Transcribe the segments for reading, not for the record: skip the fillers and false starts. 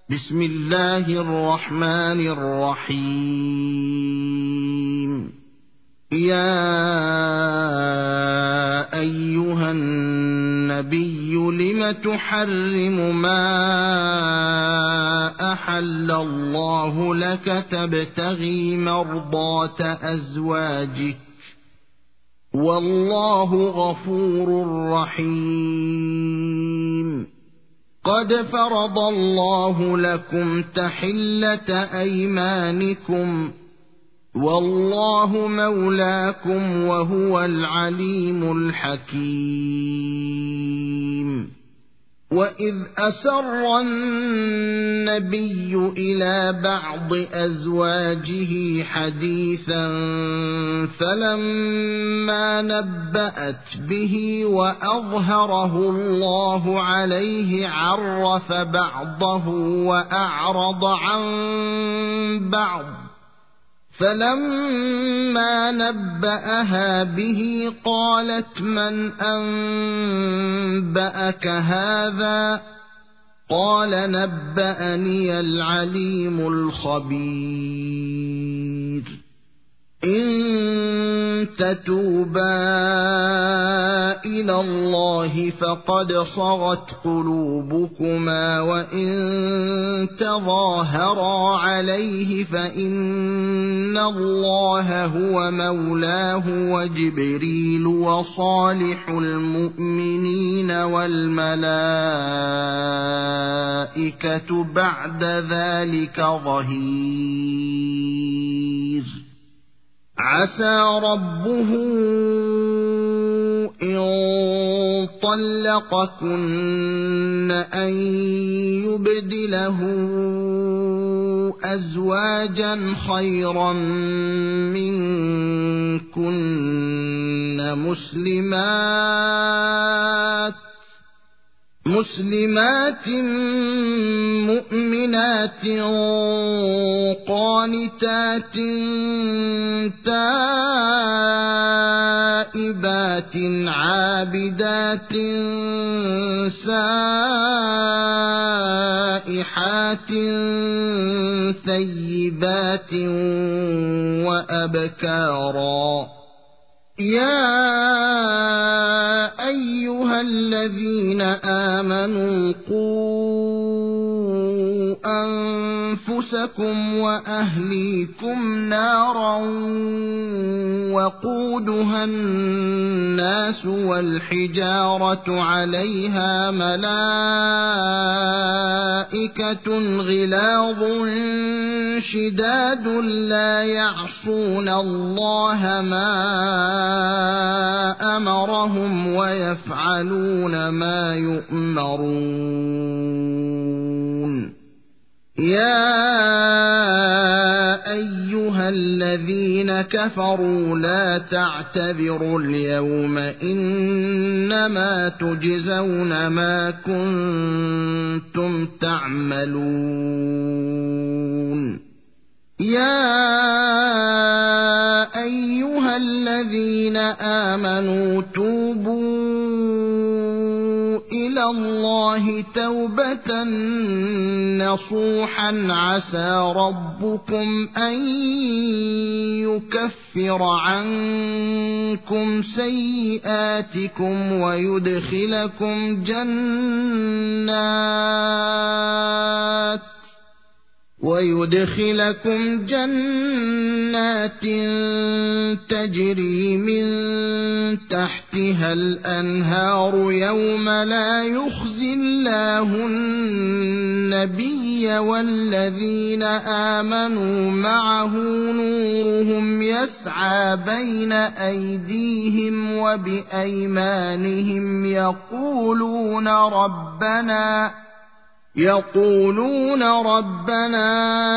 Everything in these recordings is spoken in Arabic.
بسم الله الرحمن الرحيم. يا أيها النبي لم تحرم ما أحل الله لك تبتغي مرضات أزواجك والله غفور رحيم. قد فرض الله لكم تحلة أيمانكم والله مولاكم وهو العليم الحكيم. وإذ أسر النبي إلى بعض أزواجه حديثا فلما نبأت به وأظهره الله عليه عرف بعضه وأعرض عن بعض، فلما نبأها به قالت من أنبأك هذا؟ قال نبأني العليم الخبير. إن تتوبا إلى الله فقد صغت قلوبكما وإن تظاهرا عليه فإن الله هو مولاه وجبريل وصالح المؤمنين والملائكة بعد ذلك ظهير. عسى ربه إن طلقكن أن يبدله أزواجا خيرا منكن مسلمات مؤمنات قانتات تائبات عابدات سائحات ثيبات وأبكارا. يا أيها الذين آمنوا قوا أنفسكم وأهليكم نارا وقودها الناس والحجارة عليها ملائكة غلاظ شداد لا يعصون الله ما أمرهم ويفعلون ما يؤمرون. يا أيها الذين كفروا لا تعتذروا اليوم إنما تجزون ما كنتم تعملون. يا أيها الذين آمنوا توبوا إلى الله توبة نصوحا عسى ربكم أن يكفر عنكم سيئاتكم ويدخلكم جنات تجري من تحتها الأنهار يوم لا يخزي الله النبي والذين آمنوا معه نورهم يسعى بين أيديهم وبأيمانهم يقولون ربنا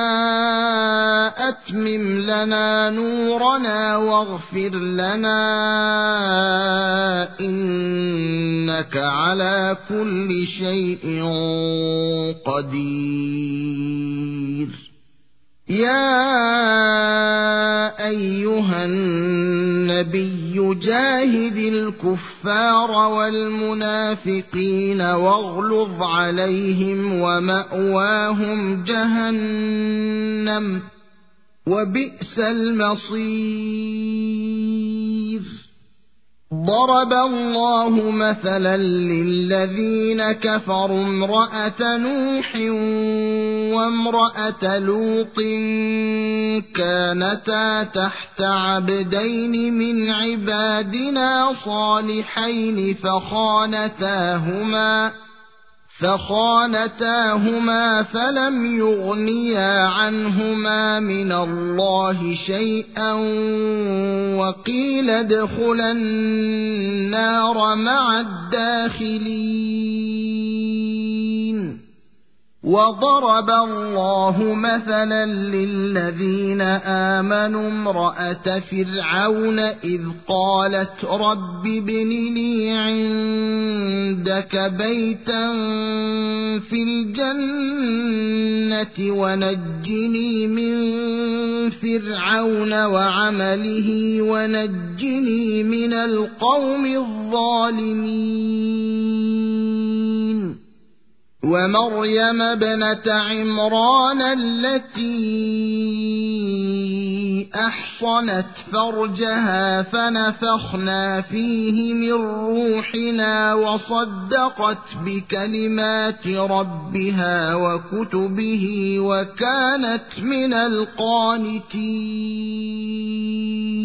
أتمم لنا نورنا واغفر لنا إنك على كل شيء قدير. يا أيها النبي جاهد الكفار والمنافقين واغلظ عليهم ومأواهم جهنم وبئس المصير ضرب الله مثلا للذين كفروا امرأة نوح وامرأة لوط كانتا تحت عبدين من عبادنا صالحين فخانتاهما فلم يغنيا عنهما من الله شيئا وقيل ادخلا النار مع الداخلين وضرب الله مثلا للذين آمنوا امرأة فرعون إذ قالت رب ابن لي عندك بيتا في الجنة ونجني من فرعون وعمله ونجني من القوم الظالمين ومريم ابنة عمران التي أحصنت فرجها فنفخنا فيه من روحنا وصدقت بكلمات ربها وكتبه وكانت من القانتين